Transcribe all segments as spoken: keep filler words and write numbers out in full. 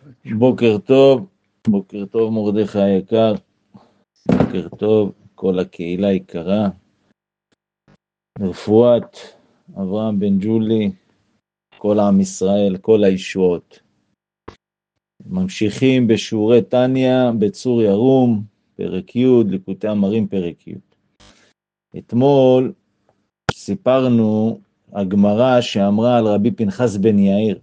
בוקר טוב, בוקר טוב מרדכי היקר, בוקר טוב כל הקהילה היקרה, רפואת אברהם בן ג'ולי, כל עם ישראל, כל הישועות. ממשיכים בשיעורי תניה בצור ירום, פרק י', ליקוטי אמרים פרק י'. אתמול סיפרנו הגמרא שאמרה על רבי פנחס בן יאיר.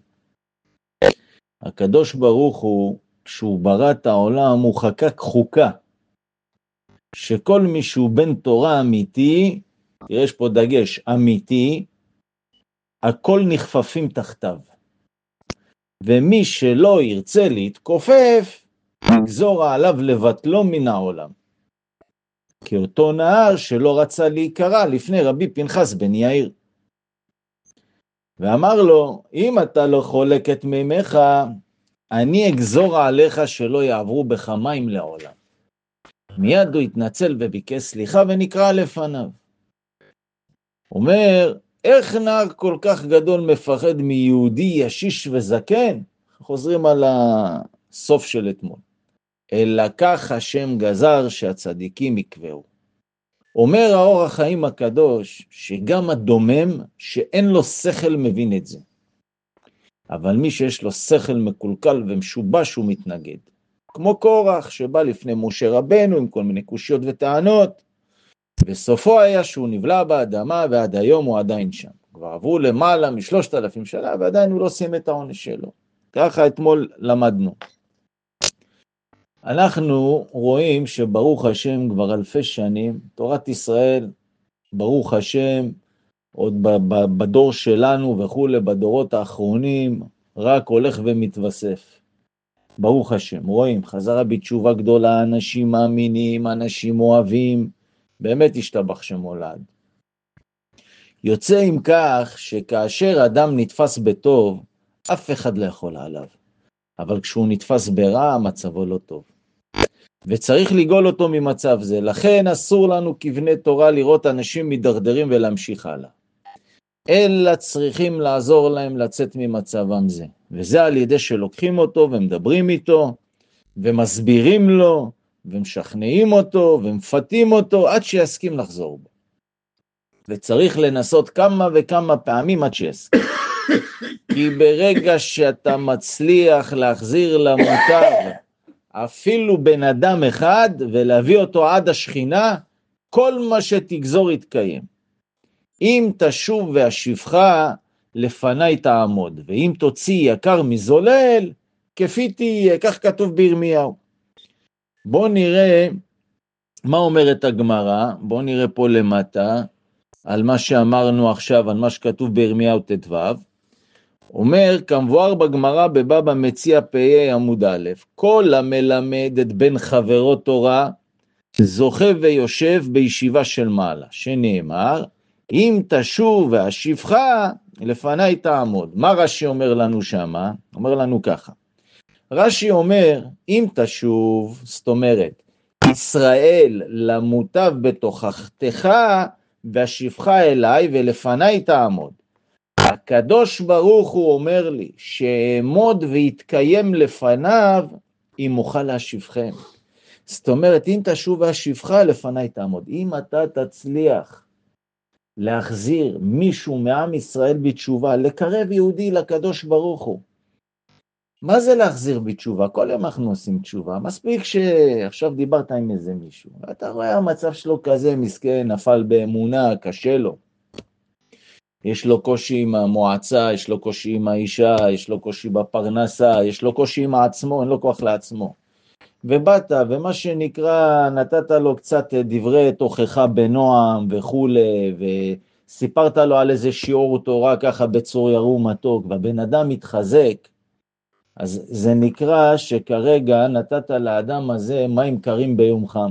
הקדוש ברוך הוא, כשהוא ברא את העולם, הוא חקק חוקה, שכל מי שהוא בן תורה אמיתי, יש פה דגש, אמיתי, הכל נכפפים תחתיו. ומי שלא ירצה להתכופף, יגזור עליו לבטלו מן העולם. כי אותו נער שלא רצה להיקרא לפני רבי פנחס בן יאיר. ואמר לו, אם אתה לא חולק את מימיך, אני אגזור עליך שלא יעברו בך מים לעולם. מיד הוא התנצל וביקש סליחה ונקרא לפניו. אומר, איך נער כל כך גדול מפחד מיהודי ישיש וזקן? חוזרים על הסוף של אתמול. אלא כך השם גזר שהצדיקים יקבעו. אומר האור החיים הקדוש שגם הדומם שאין לו שכל מבין את זה. אבל מי שיש לו שכל מקולקל ומשובש הוא מתנגד. כמו קורח שבא לפני משה רבנו עם כל מיני קושיות וטענות. וסופו היה שהוא נבלע באדמה ועד היום הוא עדיין שם. כבר עברו למעלה משלושת אלפים שנה ועדיין הוא לא סיים את העונש שלו. ככה אתמול למדנו. אנחנו רואים שברוך השם כבר אלפי שנים, תורת ישראל, ברוך השם, עוד בדור שלנו וכו', בדורות האחרונים, רק הולך ומתווסף. ברוך השם, רואים, חזרה בתשובה גדולה, אנשים מאמינים, אנשים אוהבים, באמת השתבח שמולד. יוצא עם כך שכאשר אדם נתפס בטוב, אף אחד לא יכול עליו. אבל כשהוא נתפס ברע, מצבו לא טוב. וצריך לגאול אותו ממצב זה. לכן אסור לנו כבני תורה לראות אנשים מדרדרים ולהמשיך הלאה. אלא צריכים לעזור להם לצאת ממצבם זה. וזה על ידי שלוקחים אותו ומדברים איתו, ומסבירים לו, ומשכנעים אותו, ומפתים אותו, עד שיסכים לחזור בו. וצריך לנסות כמה וכמה פעמים עד שיסכים. כי ברגע שאתה מצליח להחזיר למוטב, אפילו בן אדם אחד, ולהביא אותו עד השכינה, כל מה שתגזור יתקיים. אם תשוב והשפחה, לפני תעמוד, ואם תוציא יקר מזולל, כפי תהיה, כך כתוב בירמיהו. בואו נראה מה אומרת הגמרא, בואו נראה פה למטה, על מה שאמרנו עכשיו, על מה שכתוב בירמיהו ט"ו. אומר, כמבואר בגמרא בבבא מציעא פ"ה עמוד א', כל המלמד את בן חברו תורה, זוכה ויושב בישיבה של מעלה, שנאמר, אם תשוב והשפחה, לפני תעמוד. מה רש"י אומר לנו שמה? אומר לנו ככה. רש"י אומר, אם תשוב, זאת אומרת, ישראל למוטב בתוכחתך, והשפחה אליי ולפני תעמוד. הקדוש ברוך הוא אומר לי, שאעמוד ויתקיים לפניו, אם אוכל להשיבכם. זאת אומרת, אם תשוב והשפחה, לפני תעמוד. אם אתה תצליח להחזיר מישהו מעם ישראל בתשובה, לקרב יהודי לקדוש ברוך הוא. מה זה להחזיר בתשובה? כל יום אנחנו עושים תשובה. מספיק שעכשיו דיברת עם איזה מישהו. אתה רואה המצב שלו כזה מסכן, נפל באמונה, קשה לו. יש לו קושי עם המועצה, יש לו קושי עם האישה, יש לו קושי בפרנסה, יש לו קושי עם עצמו, אין לו כוח לעצמו. ובאת, ומה שנקרא, נתת לו קצת דברי תוכחה בנועם וכו', וסיפרת לו על איזה שיעור תורה ככה בצור ירום מתוק, והבן אדם מתחזק, אז זה נקרא שכרגע נתת לאדם הזה מים קרים ביום חם.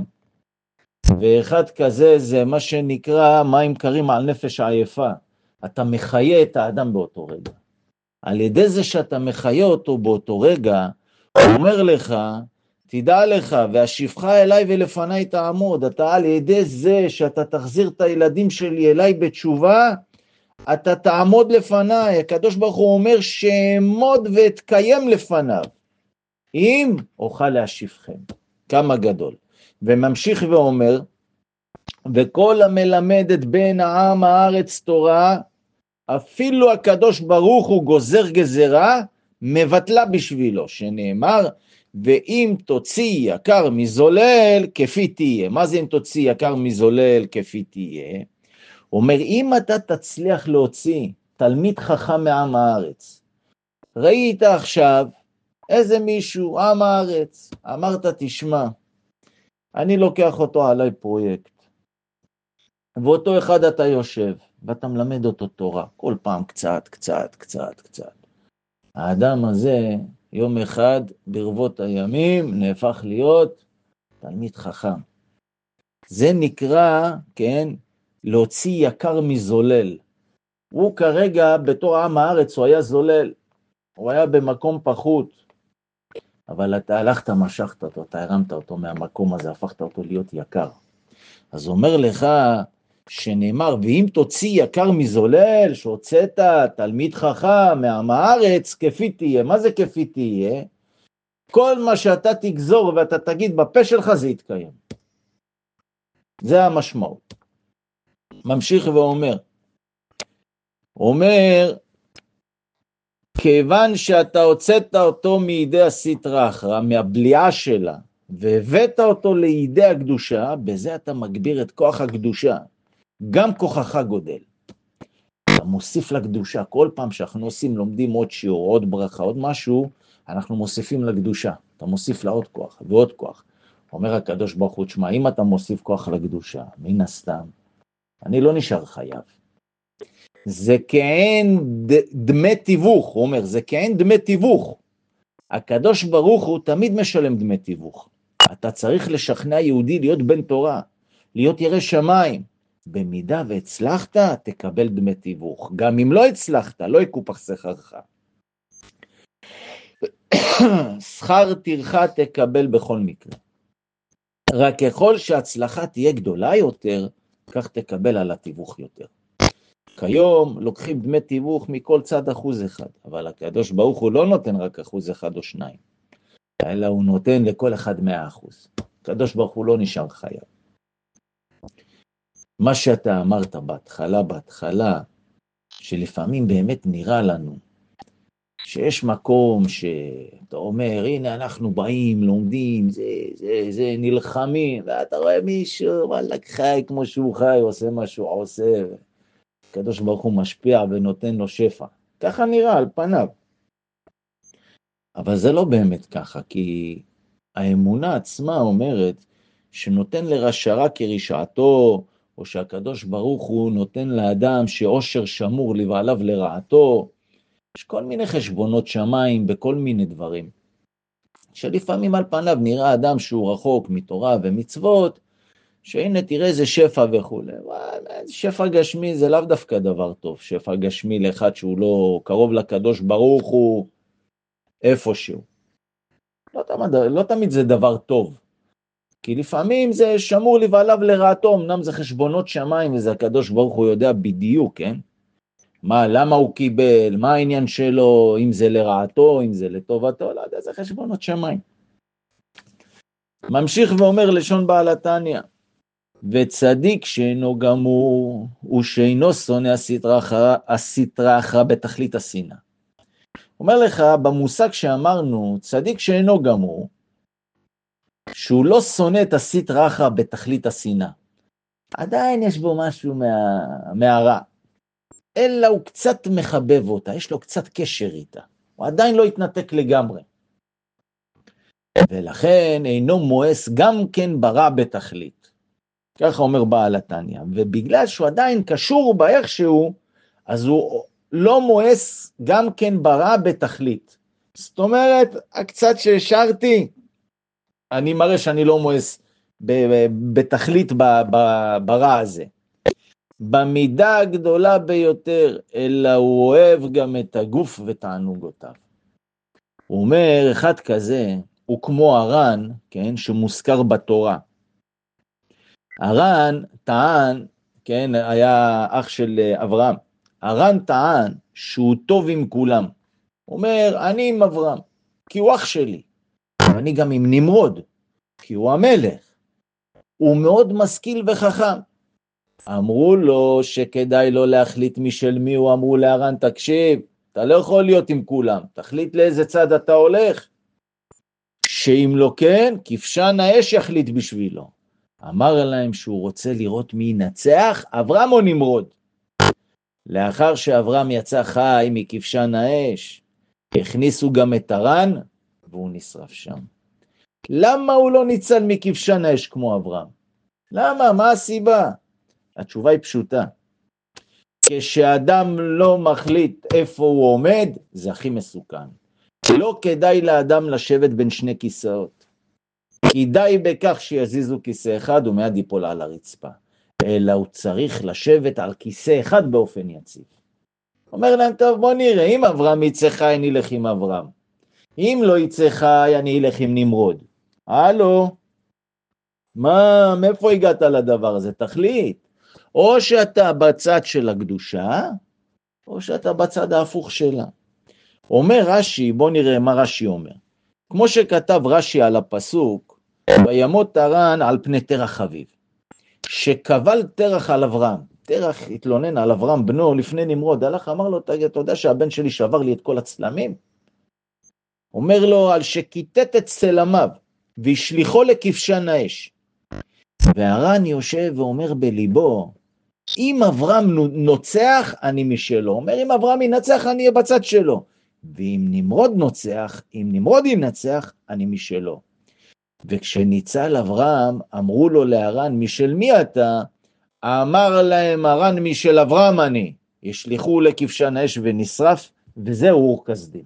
ואחד כזה זה מה שנקרא מים קרים על נפש עייפה. אתה מחיה את האדם באותו רגע. על ידי זה שאתה מחיה אותו באותו רגע, הוא אומר לך, תדע לך, והשפחה אליי ולפני תעמוד. אתה על ידי זה שאתה תחזיר את הילדים שלי אליי בתשובה, אתה תעמוד לפניי. הקדוש ברוך הוא אומר שאעמוד ואתקיים לפניו. אם אוכל להשיבכם. כמה גדול. וממשיך ואומר, וכל המלמד את בן העם הארץ תורה, אפילו הקדוש ברוך הוא גוזר גזרה, מבטלה בשבילו, שנאמר, ואם תוציא יקר מזולל, כפי תהיה. מה זה אם תוציא יקר מזולל, כפי תהיה? אומר, אם אתה תצליח להוציא תלמיד חכם מעם הארץ, ראית עכשיו איזה מישהו, עם הארץ, אמרת, תשמע, אני לוקח אותו עליי פרויקט, ואותו אחד אתה יושב, ואתה מלמד אותו תורה, כל פעם קצת, קצת, קצת, קצת. האדם הזה, יום אחד, ברבות הימים, נהפך להיות תלמיד חכם. זה נקרא, כן, להוציא יקר מזולל. הוא כרגע, בתור עם הארץ, הוא היה זולל. הוא היה במקום פחות. אבל אתה הלכת, משכת אותו, אתה הרמת אותו מהמקום הזה, הפכת אותו להיות יקר. אז אומר לך, שנאמר, ואם תוציא יקר מזולל, שהוצאת תלמיד חכם מעם הארץ, כפי תהיה. מה זה כפי תהיה? כל מה שאתה תגזור ואתה תגיד בפה שלך זה יתקיים. זה המשמעות. ממשיך ואומר, אומר, כיוון שאתה הוצאת אותו מידי הסטרא אחרא, מהבליעה שלה, והבאת אותו לידי הקדושה, בזה אתה מגביר את כוח הקדושה. גם כוחך גודל. אתה מוסיף לקדושה, כל פעם שאנחנו עושים, לומדים עוד שיעור, עוד ברכה, עוד משהו, אנחנו מוסיפים לקדושה. אתה מוסיף לה עוד כוח ועוד כוח. אומר הקדוש ברוך הוא, תשמע, אם אתה מוסיף כוח לקדושה, מן הסתם, אני לא נשאר חייב. זה כאין דמי תיווך, הוא אומר, זה כאין דמי תיווך. הקדוש ברוך הוא תמיד משלם דמי תיווך. אתה צריך לשכנע יהודי להיות בן תורה, להיות ירא שמיים. במידה והצלחת, תקבל דמי תיווך. גם אם לא הצלחת, לא יקופח שכרך. שכר טרחה תקבל בכל מקרה. רק ככל שההצלחה תהיה גדולה יותר, כך תקבל על התיווך יותר. כיום לוקחים דמי תיווך מכל צד אחוז אחד, אבל הקדוש ברוך הוא לא נותן רק אחוז אחד או שניים, אלא הוא נותן לכל אחד מאה אחוז. הקדוש ברוך הוא לא נשאר חייב. מה שאתה אמרת בהתחלה, בהתחלה, שלפעמים באמת נראה לנו, שיש מקום שאתה אומר, הנה אנחנו באים, לומדים, זה, זה, זה נלחמים, ואתה רואה מישהו, וואלה, חי כמו שהוא חי, עושה מה שהוא עושה, הקדוש ברוך הוא משפיע ונותן לו שפע. ככה נראה על פניו. אבל זה לא באמת ככה, כי האמונה עצמה אומרת, שנותן לרשע כרשעתו, או שהקדוש ברוך הוא נותן לאדם שאושר שמור לבעליו לרעתו, יש כל מיני חשבונות שמיים בכל מיני דברים, שלפעמים על פניו נראה אדם שהוא רחוק מתורה ומצוות, שהנה תראה איזה שפע וכו'. שפע גשמי זה לאו דווקא דבר טוב, שפע גשמי לאחד שהוא לא קרוב לקדוש ברוך הוא איפשהו. לא תמיד, לא תמיד זה דבר טוב, כי לפעמים זה שמור לבעליו לרעתו, אמנם זה חשבונות שמיים וזה הקדוש ברוך הוא יודע בדיוק, כן? מה, למה הוא קיבל, מה העניין שלו, אם זה לרעתו, אם זה לטובתו, לא יודע, זה חשבונות שמיים. ממשיך ואומר לשון בעל התניא, וצדיק שאינו גמור, הוא שאינו שונא הסטרא אחרא בתכלית השנאה. אומר לך, במושג שאמרנו, צדיק שאינו גמור, שהוא לא שונא את הסטרא אחרא בתכלית השנאה. עדיין יש בו משהו מה, מהרע. אלא הוא קצת מחבב אותה, יש לו קצת קשר איתה. הוא עדיין לא התנתק לגמרי. ולכן אינו מואס גם כן ברע בתכלית. ככה אומר בעל התניא. ובגלל שהוא עדיין קשור באיכשהו, אז הוא לא מואס גם כן ברע בתכלית. זאת אומרת, הקצת שהשארתי, אני מראה שאני לא מואס בתכלית ברע הזה. במידה הגדולה ביותר, אלא הוא אוהב גם את הגוף ותענוגותיו. הוא אומר, אחד כזה, הוא כמו הר"ן, כן, שמוזכר בתורה. הר"ן טען, כן, היה אח של אברהם. הר"ן טען שהוא טוב עם כולם. הוא אומר, אני עם אברהם, כי הוא אח שלי. אני גם עם נמרוד, כי הוא המלך. הוא מאוד משכיל וחכם. אמרו לו שכדאי לו להחליט משל מי הוא, אמרו לארן, תקשיב, אתה לא יכול להיות עם כולם, תחליט לאיזה צד אתה הולך. שאם לא כן, כבשן האש יחליט בשבילו. אמר להם שהוא רוצה לראות מי ינצח, אברהם או נמרוד. לאחר שאברהם יצא חי מכבשן האש, הכניסו גם את ארן, והוא נשרף שם. למה הוא לא ניצל מכבשן האש כמו אברהם? למה? מה הסיבה? התשובה היא פשוטה. כשאדם לא מחליט איפה הוא עומד, זה הכי מסוכן. לא כדאי לאדם לשבת בין שני כיסאות. כדאי בכך שיזיזו כיסא אחד ומיד ייפול על הרצפה. אלא הוא צריך לשבת על כיסא אחד באופן יציב. אומר להם, טוב, בוא נראה, אם אברהם יצא חי, אני אלך עם אברהם. אם לא יצא חי, אני אלך עם נמרוד. הלו? מה, מאיפה הגעת לדבר הזה? תחליט. או שאתה בצד של הקדושה, או שאתה בצד ההפוך שלה. אומר רש"י, בוא נראה מה רש"י אומר. כמו שכתב רש"י על הפסוק, וימות ארן על פני תרח אביו. שקבל תרח על אברהם. תרח התלונן על אברהם בנו לפני נמרוד. הלך אמר לו, אתה יודע שהבן שלי שבר לי את כל הצלמים? אומר לו, על שכיתת את צלמיו והשליחו לכבשן האש. וארן יושב ואומר בליבו, אם אברהם נוצח, אני משלו. אומר, אם אברהם ינצח, אני אהיה בצד שלו. ואם נמרוד נוצח, אם נמרוד ינצח, אני משלו. וכשניצל אברהם, אמרו לו לארן, משל מי אתה? אמר להם ארן, משל אברהם אני. ישליחו לכבשן האש ונשרף, וזהו אור כסדים.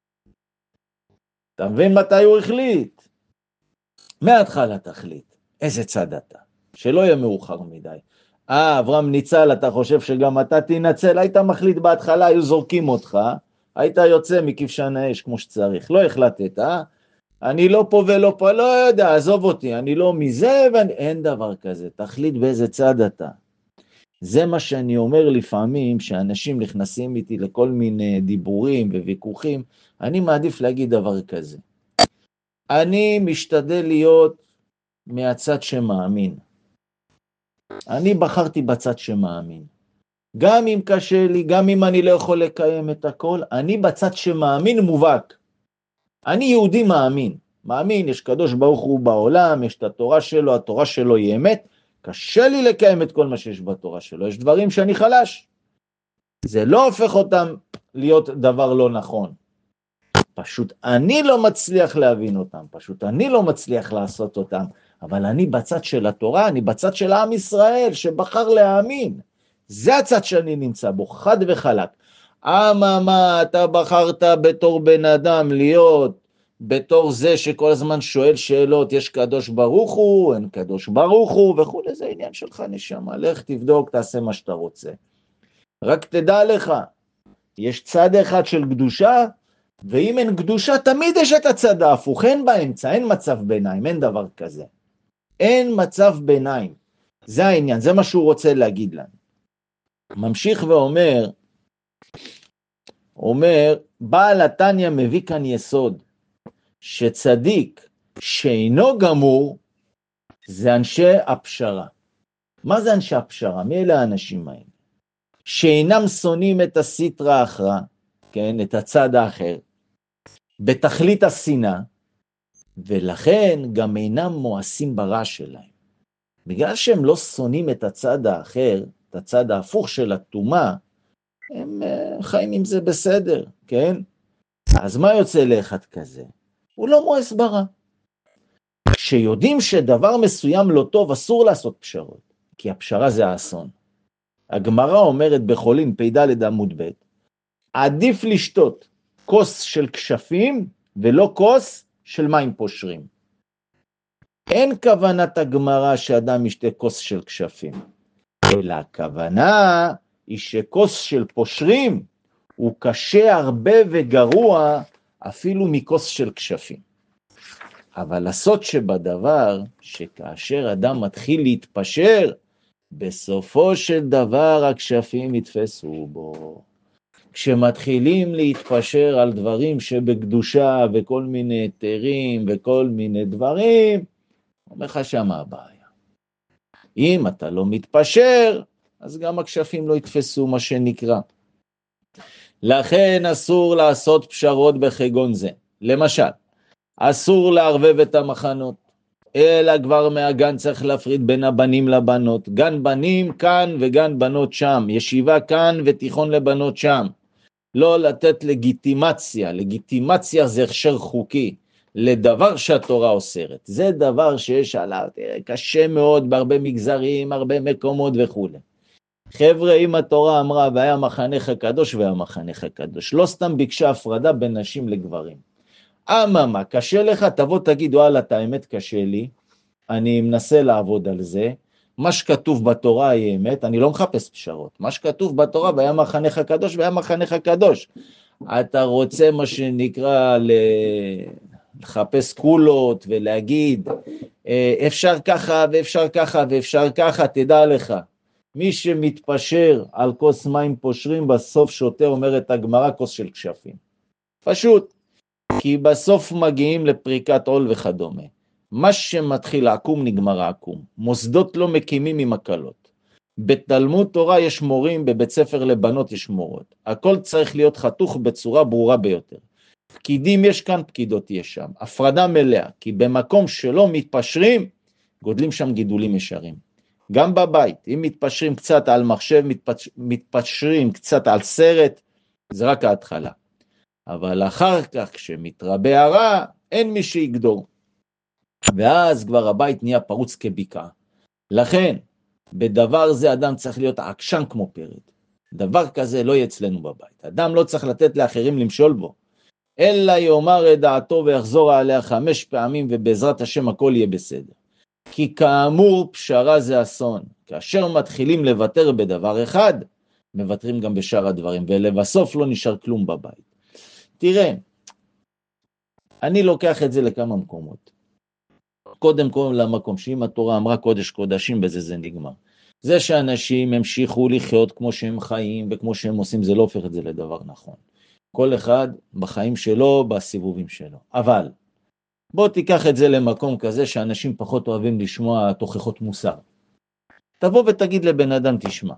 אתה מבין מתי הוא החליט? מההתחלה תחליט. איזה צד אתה? שלא יהיה מאוחר מדי. אה, אברהם ניצל, אתה חושב שגם אתה תנצל? היית מחליט בהתחלה, היו זורקים אותך, היית יוצא מכבשן האש כמו שצריך. לא החלטת, אה? אני לא פה ולא פה, לא יודע, עזוב אותי, אני לא מזה, ואני... אין דבר כזה, תחליט באיזה צד אתה. זה מה שאני אומר לפעמים, שאנשים נכנסים איתי לכל מיני דיבורים וויכוחים, אני מעדיף להגיד דבר כזה. אני משתדל להיות מהצד שמאמין. אני בחרתי בצד שמאמין. גם אם קשה לי, גם אם אני לא יכול לקיים את הכל, אני בצד שמאמין מובהק. אני יהודי מאמין. מאמין, יש קדוש ברוך הוא בעולם, יש את התורה שלו, התורה שלו היא אמת. קשה לי לקיים את כל מה שיש בתורה שלו. יש דברים שאני חלש. זה לא הופך אותם להיות דבר לא נכון. פשוט אני לא מצליח להבין אותם, פשוט אני לא מצליח לעשות אותם, אבל אני בצד של התורה, אני בצד של עם ישראל שבחר להאמין. זה הצד שאני נמצא בו, חד וחלק. אמה מה, אתה בחרת בתור בן אדם להיות, בתור זה שכל הזמן שואל שאלות, יש קדוש ברוך הוא, אין קדוש ברוך הוא, וכו', זה עניין שלך נשמה, לך תבדוק, תעשה מה שאתה רוצה. רק תדע לך, יש צד אחד של קדושה, ואם אין קדושה, תמיד יש את הצד ההפוך, אין באמצע, אין מצב ביניים, אין דבר כזה. אין מצב ביניים. זה העניין, זה מה שהוא רוצה להגיד לנו. ממשיך ואומר, אומר, בעל התניא מביא כאן יסוד, שצדיק שאינו גמור, זה אנשי הפשרה. מה זה אנשי הפשרה? מי אלה האנשים האלה? שאינם שונאים את הסטרא האחרא, כן, את הצד האחר, בתכלית השנאה, ולכן גם אינם מואסים ברע שלהם. בגלל שהם לא שונאים את הצד האחר, את הצד ההפוך של הטומאה, הם חיים עם זה בסדר, כן? אז מה יוצא לאחד כזה? הוא לא מואס ברע. כשיודעים שדבר מסוים לא טוב, אסור לעשות פשרות, כי הפשרה זה האסון. הגמרא אומרת בחולין פ"ד עמוד ב', עדיף לשתות כוס של כשפים ולא כוס של מים פושרים. אין כוונת הגמרא שאדם ישתה כוס של כשפים, אלא הכוונה היא שכוס של פושרים הוא קשה הרבה וגרוע אפילו מכוס של כשפים. אבל הסוד שבדבר, שכאשר אדם מתחיל להתפשר, בסופו של דבר הכשפים יתפסו בו. כשמתחילים להתפשר על דברים שבקדושה וכל מיני היתרים וכל מיני דברים, אומר לך שמה הבעיה. אם אתה לא מתפשר, אז גם הכשפים לא יתפסו מה שנקרא. לכן אסור לעשות פשרות בחגון זה. למשל, אסור לערבב את המחנות, אלא כבר מהגן צריך להפריד בין הבנים לבנות. גן בנים כאן וגן בנות שם, ישיבה כאן ותיכון לבנות שם. לא לתת לגיטימציה, לגיטימציה זה הכשר חוקי, לדבר שהתורה אוסרת. זה דבר שיש עליו, תראה, קשה מאוד בהרבה מגזרים, הרבה מקומות וכו'. חבר'ה, אם התורה אמרה, והיה מחנך הקדוש והיה מחנך הקדוש, לא סתם ביקשה הפרדה בין נשים לגברים. אממה, קשה לך, תבוא תגיד, וואלה, את האמת קשה לי, אני מנסה לעבוד על זה, מה שכתוב בתורה היא אמת, אני לא מחפש פשרות, מה שכתוב בתורה, והיה מחנך הקדוש והיה מחנך הקדוש. אתה רוצה מה שנקרא לחפש קולות ולהגיד, אפשר ככה ואפשר ככה ואפשר ככה, תדע לך, מי שמתפשר על כוס מים פושרים, בסוף שותה, אומרת הגמרא, כוס של כשפים. פשוט, כי בסוף מגיעים לפריקת עול וכדומה. מה שמתחיל לעקום נגמר העקום. מוסדות לא מקימים עם הקלות. בתלמוד תורה יש מורים, בבית ספר לבנות יש מורות. הכל צריך להיות חתוך בצורה ברורה ביותר. פקידים יש כאן, פקידות יש שם. הפרדה מלאה, כי במקום שלא מתפשרים, גודלים שם גידולים ישרים. גם בבית, אם מתפשרים קצת על מחשב, מתפש... מתפשרים קצת על סרט, זה רק ההתחלה. אבל אחר כך, כשמתרבה הרע, אין מי שיגדור. ואז כבר הבית נהיה פרוץ כביקה. לכן, בדבר זה אדם צריך להיות עקשן כמו פרד. דבר כזה לא יהיה אצלנו בבית. אדם לא צריך לתת לאחרים למשול בו, אלא יאמר את דעתו ויחזור עליה חמש פעמים, ובעזרת השם הכל יהיה בסדר. כי כאמור פשרה זה אסון. כאשר מתחילים לוותר בדבר אחד, מוותרים גם בשאר הדברים, ולבסוף לא נשאר כלום בבית. תראה, אני לוקח את זה לכמה מקומות. קודם כל למקום שאם התורה אמרה קודש קודשים, בזה זה נגמר. זה שאנשים המשיכו לחיות כמו שהם חיים וכמו שהם עושים, זה לא הופך את זה לדבר נכון. כל אחד בחיים שלו, בסיבובים שלו. אבל בוא תיקח את זה למקום כזה שאנשים פחות אוהבים לשמוע תוכחות מוסר. תבוא ותגיד לבן אדם, תשמע,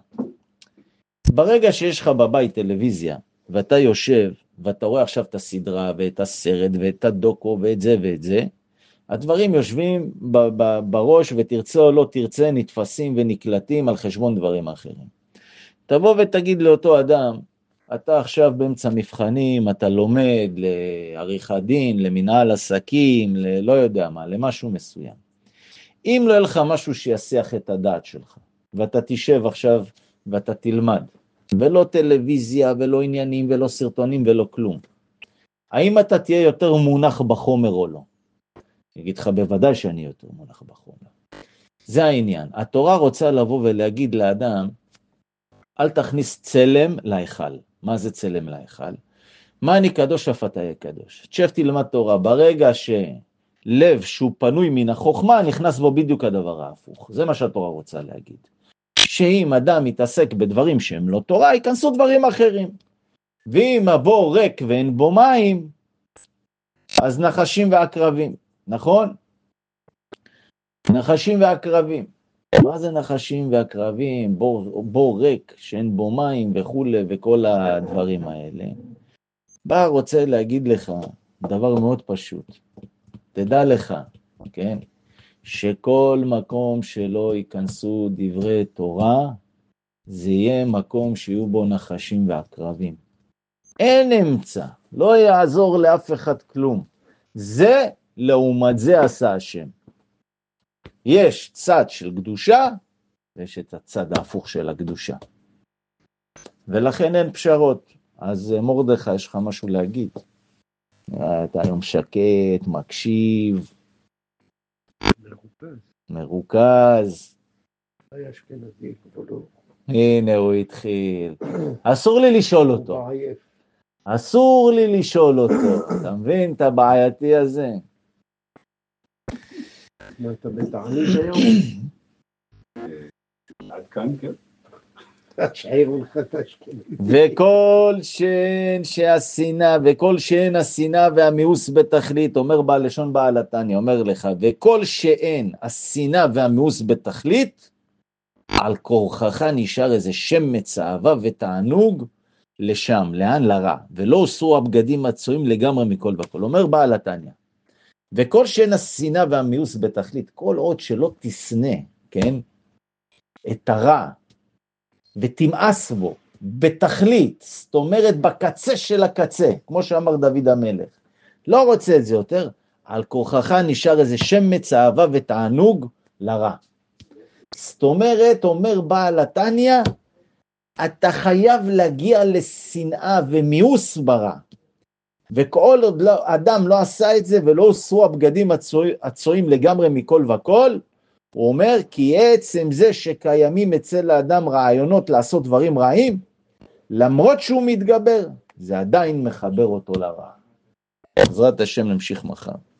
ברגע שיש לך בבית טלוויזיה, ואתה יושב, ואתה רואה עכשיו את הסדרה, ואת הסרט, ואת הדוקו, ואת זה ואת זה, הדברים יושבים בראש, ותרצה או לא תרצה, נתפסים ונקלטים על חשבון דברים אחרים. תבוא ותגיד לאותו אדם, אתה עכשיו באמצע מבחנים, אתה לומד לעריכת דין, למנהל עסקים, לא יודע מה, למשהו מסוים. אם לא יהיה לך משהו שיסיח את הדעת שלך, ואתה תשב עכשיו ואתה תלמד, ולא טלוויזיה ולא עניינים ולא סרטונים ולא כלום, האם אתה תהיה יותר מונח בחומר או לא? אני אגיד לך בוודאי שאני יותר מונח בחומר. זה העניין. התורה רוצה לבוא ולהגיד לאדם, אל תכניס צלם להיכל. מה זה צלם להיכל? מה אני קדוש אף אתה יהיה קדוש. תשב תלמד תורה, ברגע שלב שהוא פנוי מן החוכמה, נכנס בו בדיוק הדבר ההפוך. זה מה שהתורה רוצה להגיד. שאם אדם מתעסק בדברים שהם לא תורה, ייכנסו דברים אחרים. ואם הבור ריק ואין בו מים, אז נחשים ועקרבים. נכון? נחשים ועקרבים. מה זה נחשים ועקרבים? בור, בור ריק שאין בו מים וכו' וכל הדברים האלה. בא רוצה להגיד לך דבר מאוד פשוט. תדע לך, כן? שכל מקום שלא ייכנסו דברי תורה, זה יהיה מקום שיהיו בו נחשים ועקרבים. אין אמצע, לא יעזור לאף אחד כלום. זה לעומת זה עשה השם. יש צד של קדושה, ויש את הצד ההפוך של הקדושה. ולכן אין פשרות. אז מרדכי, יש לך משהו להגיד? אתה היום שקט, מקשיב. מרוכז. מרוכז. היה אשכנזי, כבודו. הנה הוא התחיל. אסור לי לשאול אותו. הוא בעייף. אסור לי לשאול אותו. אתה מבין את הבעייתי הזה? מה, אתה בתענית היום? עד כאן, כן. תשאירו לך את השכנים. וכל שאין שהשנאה, וכל שאין השנאה והמיאוס בתכלית, אומר בעל לשון בעל התניא, אומר לך, וכל שאין השנאה והמיאוס בתכלית, על כורחך נשאר איזה שמץ אהבה ותענוג לשם, לאן? לרע, ולא הוסרו הבגדים הצועים לגמרי מכל וכל. אומר בעל התניא, וכל שאין השנאה והמיאוס בתכלית, כל עוד שלא תשנא, כן, את הרע, ותמאס בו, בתכלית, זאת אומרת בקצה של הקצה, כמו שאמר דוד המלך, לא רוצה את זה יותר, על כורחך נשאר איזה שמץ אהבה ותענוג לרע. זאת אומרת, אומר בעל התניא, אתה חייב להגיע לשנאה ומיאוס ברע, וכל עוד לא, אדם לא עשה את זה, ולא הוסרו הבגדים הצועים, הצועים לגמרי מכל וכל, הוא אומר, כי עצם זה שקיימים אצל האדם רעיונות לעשות דברים רעים, למרות שהוא מתגבר, זה עדיין מחבר אותו לרע. בעזרת השם נמשיך מחר.